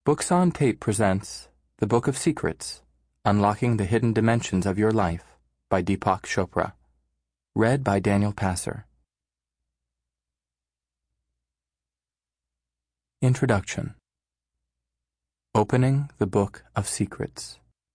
Books on Tape presents The Book of Secrets, Unlocking the Hidden Dimensions of Your Life by Deepak Chopra. Read by Daniel Passer. Introduction. Opening the Book of Secrets.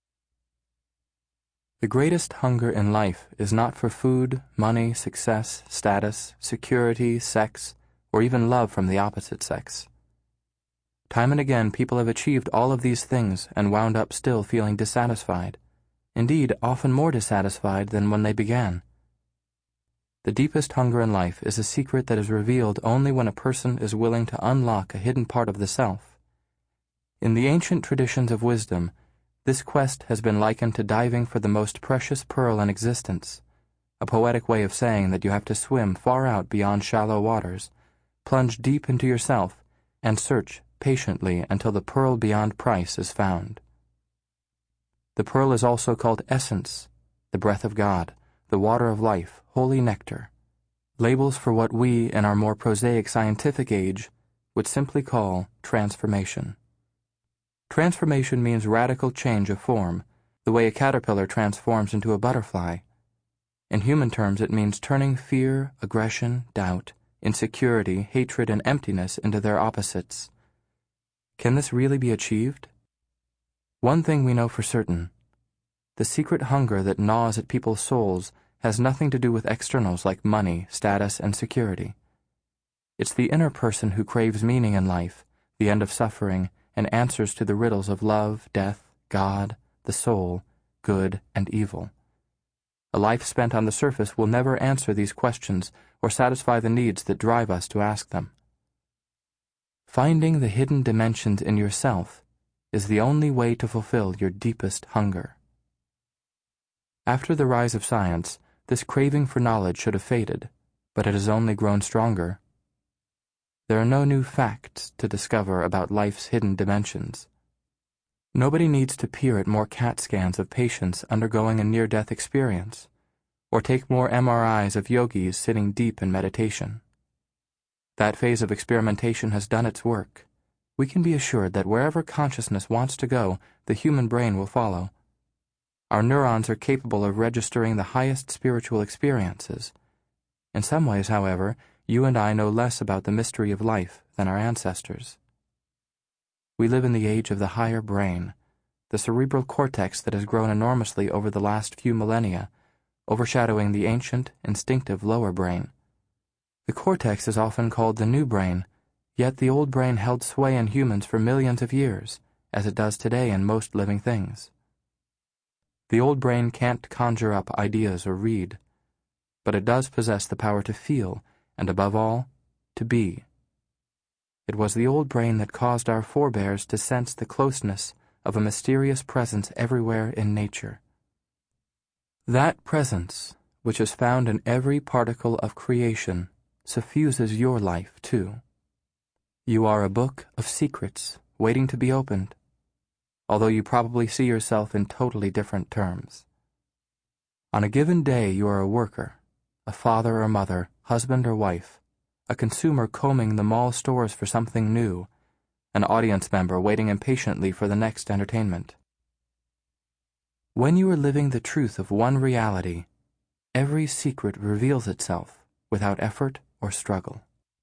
The greatest hunger in life is not for food, money, success, status, security, sex, or even love from the opposite sex. Time and again, people have achieved all of these things and wound up still feeling dissatisfied, indeed, often more dissatisfied than when they began. The deepest hunger in life is a secret that is revealed only when a person is willing to unlock a hidden part of the self. In the ancient traditions of wisdom, this quest has been likened to diving for the most precious pearl in existence, a poetic way of saying that you have to swim far out beyond shallow waters, plunge deep into yourself, and search patiently until the pearl beyond price is found. The pearl is also called essence, the breath of God, the water of life, holy nectar, labels for what we, in our more prosaic scientific age, would simply call transformation. Transformation means radical change of form, the way a caterpillar transforms into a butterfly. In human terms, it means turning fear, aggression, doubt, insecurity, hatred, and emptiness into their opposites. Can this really be achieved? One thing we know for certain: the secret hunger that gnaws at people's souls has nothing to do with externals like money, status, and security. It's the inner person who craves meaning in life, the end of suffering, and answers to the riddles of love, death, God, the soul, good, and evil. A life spent on the surface will never answer these questions or satisfy the needs that drive us to ask them. Finding the hidden dimensions in yourself is the only way to fulfill your deepest hunger. After the rise of science, this craving for knowledge should have faded, but it has only grown stronger. There are no new facts to discover about life's hidden dimensions. Nobody needs to peer at more CAT scans of patients undergoing a near-death experience, or take more MRIs of yogis sitting deep in meditation. That phase of experimentation has done its work. We can be assured that wherever consciousness wants to go, the human brain will follow. Our neurons are capable of registering the highest spiritual experiences. In some ways, however, you and I know less about the mystery of life than our ancestors. We live in the age of the higher brain, the cerebral cortex that has grown enormously over the last few millennia, overshadowing the ancient, instinctive lower brain. The cortex is often called the new brain, yet the old brain held sway in humans for millions of years, as it does today in most living things. The old brain can't conjure up ideas or read, but it does possess the power to feel, and above all, to be. It was the old brain that caused our forebears to sense the closeness of a mysterious presence everywhere in nature. That presence, which is found in every particle of creation, suffuses your life, too. You are a book of secrets waiting to be opened, although you probably see yourself in totally different terms. On a given day, you are a worker, a father or mother, husband or wife, a consumer combing the mall stores for something new, an audience member waiting impatiently for the next entertainment. When you are living the truth of one reality, every secret reveals itself without effort or struggle.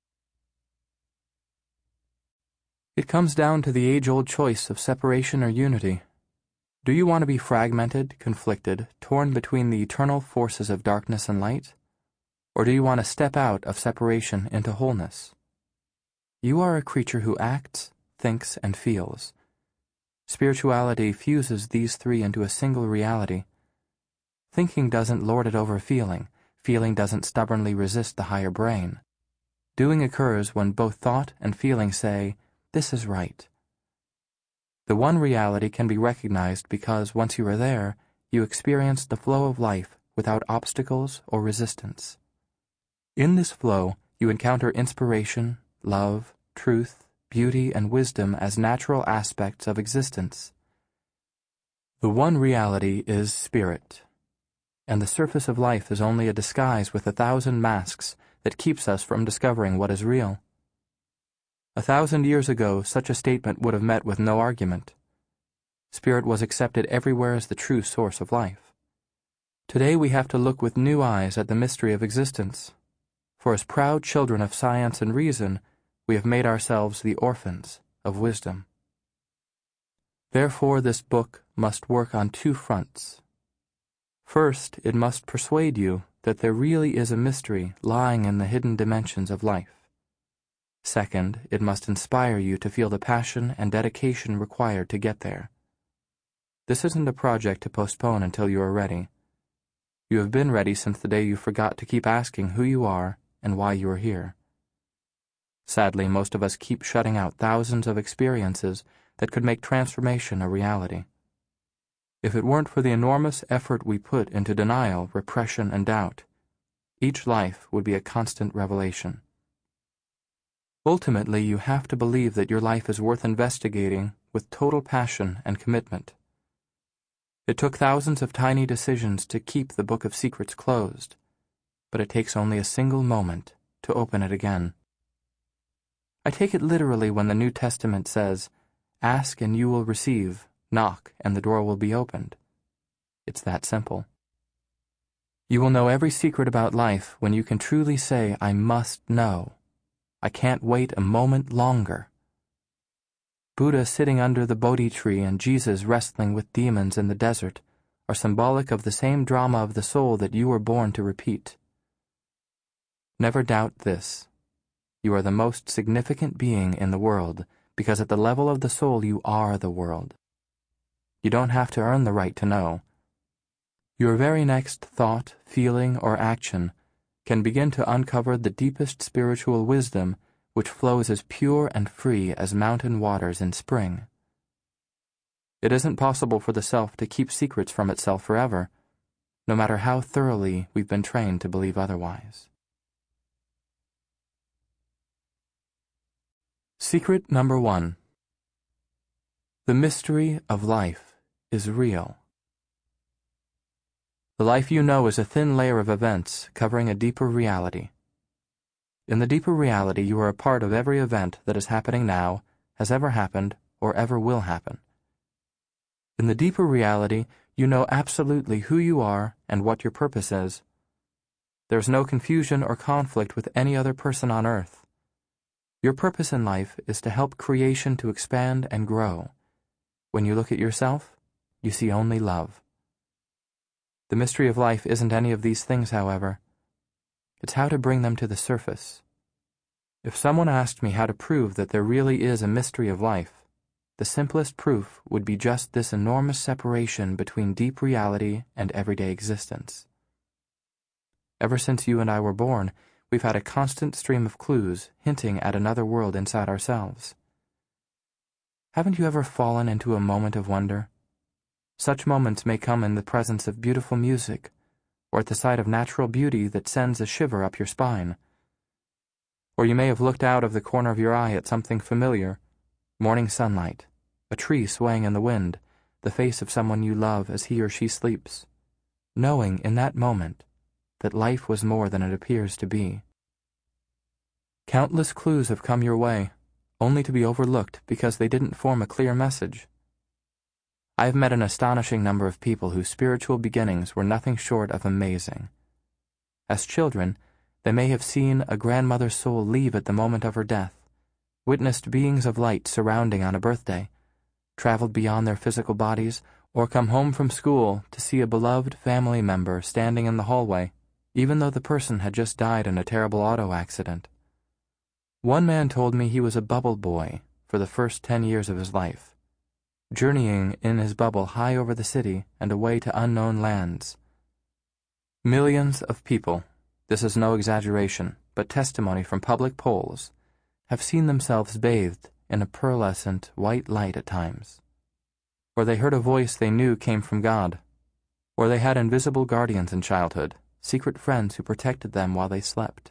It comes down to the age-old choice of separation or unity. Do you want to be fragmented, conflicted, torn between the eternal forces of darkness and light? Or do you want to step out of separation into wholeness? You are a creature who acts, thinks, and feels. Spirituality fuses these three into a single reality. Thinking doesn't lord it over feeling. Feeling doesn't stubbornly resist the higher brain. Doing occurs when both thought and feeling say, "This is right." The one reality can be recognized because once you are there, you experience the flow of life without obstacles or resistance. In this flow, you encounter inspiration, love, truth, beauty, and wisdom as natural aspects of existence. The one reality is spirit, and the surface of life is only a disguise with 1,000 masks that keeps us from discovering what is real. 1,000 years ago, such a statement would have met with no argument. Spirit was accepted everywhere as the true source of life. Today we have to look with new eyes at the mystery of existence, for as proud children of science and reason, we have made ourselves the orphans of wisdom. Therefore this book must work on two fronts. First, it must persuade you that there really is a mystery lying in the hidden dimensions of life. Second, it must inspire you to feel the passion and dedication required to get there. This isn't a project to postpone until you are ready. You have been ready since the day you forgot to keep asking who you are and why you are here. Sadly, most of us keep shutting out thousands of experiences that could make transformation a reality. If it weren't for the enormous effort we put into denial, repression, and doubt, each life would be a constant revelation. Ultimately, you have to believe that your life is worth investigating with total passion and commitment. It took thousands of tiny decisions to keep the Book of Secrets closed, but it takes only a single moment to open it again. I take it literally when the New Testament says, "Ask and you will receive, knock and the door will be opened." It's that simple. You will know every secret about life when you can truly say, "I must know. I can't wait a moment longer." Buddha sitting under the Bodhi tree and Jesus wrestling with demons in the desert are symbolic of the same drama of the soul that you were born to repeat. Never doubt this. You are the most significant being in the world because at the level of the soul you are the world. You don't have to earn the right to know. Your very next thought, feeling, or action can begin to uncover the deepest spiritual wisdom which flows as pure and free as mountain waters in spring. It isn't possible for the self to keep secrets from itself forever, no matter how thoroughly we've been trained to believe otherwise. Secret number 1. The mystery of life is real. The life you know is a thin layer of events covering a deeper reality. In the deeper reality, you are a part of every event that is happening now, has ever happened, or ever will happen. In the deeper reality, you know absolutely who you are and what your purpose is. There is no confusion or conflict with any other person on earth. Your purpose in life is to help creation to expand and grow. When you look at yourself, you see only love. The mystery of life isn't any of these things, however. It's how to bring them to the surface. If someone asked me how to prove that there really is a mystery of life, the simplest proof would be just this enormous separation between deep reality and everyday existence. Ever since you and I were born, we've had a constant stream of clues hinting at another world inside ourselves. Haven't you ever fallen into a moment of wonder? Such moments may come in the presence of beautiful music, or at the sight of natural beauty that sends a shiver up your spine. Or you may have looked out of the corner of your eye at something familiar, morning sunlight, a tree swaying in the wind, the face of someone you love as he or she sleeps, knowing in that moment that life was more than it appears to be. Countless clues have come your way, only to be overlooked because they didn't form a clear message. I have met an astonishing number of people whose spiritual beginnings were nothing short of amazing. As children, they may have seen a grandmother's soul leave at the moment of her death, witnessed beings of light surrounding on a birthday, traveled beyond their physical bodies, or come home from school to see a beloved family member standing in the hallway, even though the person had just died in a terrible auto accident. One man told me he was a bubble boy for the first 10 years of his life, journeying in his bubble high over the city and away to unknown lands. Millions of people, this is no exaggeration, but testimony from public polls, have seen themselves bathed in a pearlescent white light at times. Or they heard a voice they knew came from God. Or they had invisible guardians in childhood, secret friends who protected them while they slept.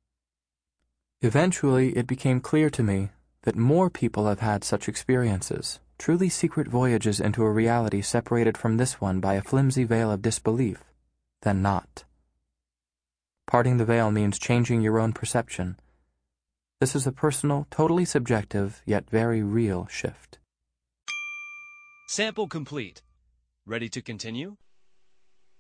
Eventually, it became clear to me that more people have had such experiences, truly secret voyages into a reality separated from this one by a flimsy veil of disbelief, than not. Parting the veil means changing your own perception. This is a personal, totally subjective, yet very real shift. Sample complete. Ready to continue?